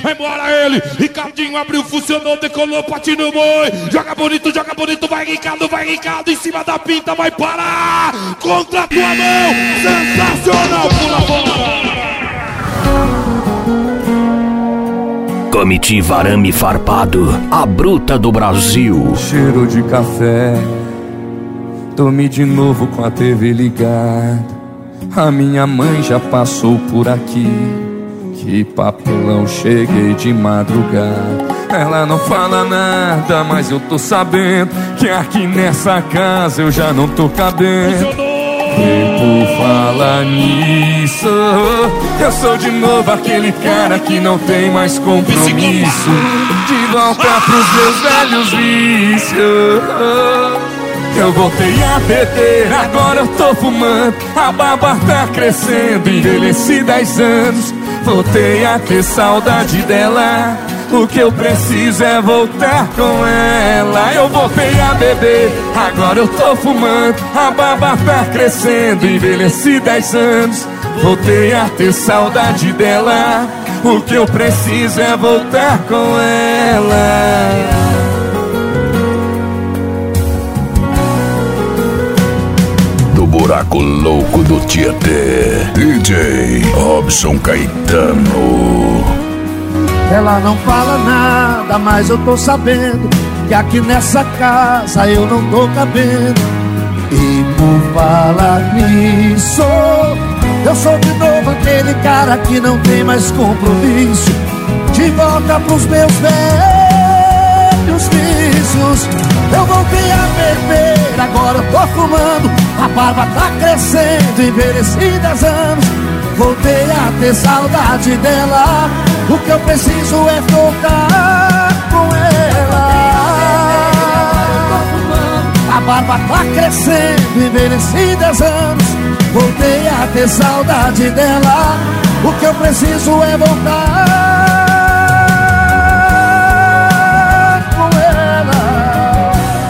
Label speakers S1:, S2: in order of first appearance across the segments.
S1: vai embora ele. Ricardinho abriu, funcionou, decolou, patinho boi. Joga bonito, vai Ricardo em cima da pinta, vai parar contra a tua mão. Sensacional, pula fora.
S2: Comitiva Arame Farpado, a bruta do Brasil.
S3: Cheiro de café, dormi de novo com a TV ligada. A minha mãe já passou por aqui. Que papelão, cheguei de madrugada. Ela não fala nada, mas eu tô sabendo que aqui nessa casa eu já não tô cabendo. E por falar nisso, eu sou de novo aquele cara que não tem mais compromisso. De volta pros meus velhos vícios. Eu voltei a beber, agora eu tô fumando. A barba tá crescendo, envelheci 10 anos. Voltei a ter saudade dela. O que eu preciso é voltar com ela. Eu voltei a beber, agora eu tô fumando. A barba tá crescendo, envelheci 10 anos. Voltei a ter saudade dela. O que eu preciso é voltar com ela.
S2: Do buraco louco do Tietê, DJ Robson Caetano.
S4: Ela não fala nada, mas eu tô sabendo que aqui nessa casa eu não tô cabendo. E por falar nisso, eu sou de novo aquele cara que não tem mais compromisso. De volta pros meus velhos vícios. Eu voltei a beber, agora eu tô fumando. A barba tá crescendo, envelheci 10 anos. Voltei a ter saudade dela. O que eu preciso é voltar com ela. A barba tá crescendo, envelheci 10 anos. Voltei a ter saudade dela. O que eu preciso é voltar com ela.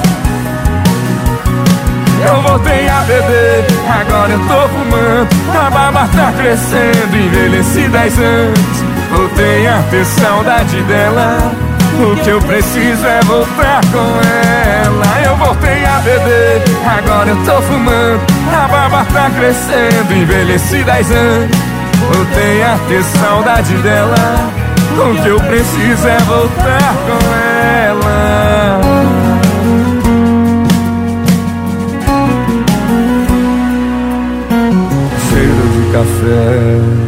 S3: Eu voltei a beber, agora eu tô fumando. A barba tá crescendo, envelheci 10 anos. Voltei a ter saudade dela. O que eu preciso é voltar com ela. Eu voltei a beber, agora eu tô fumando. A barba tá crescendo, envelheci 10 anos. Voltei a ter saudade dela. O que eu preciso é voltar com ela. Cheiro de café,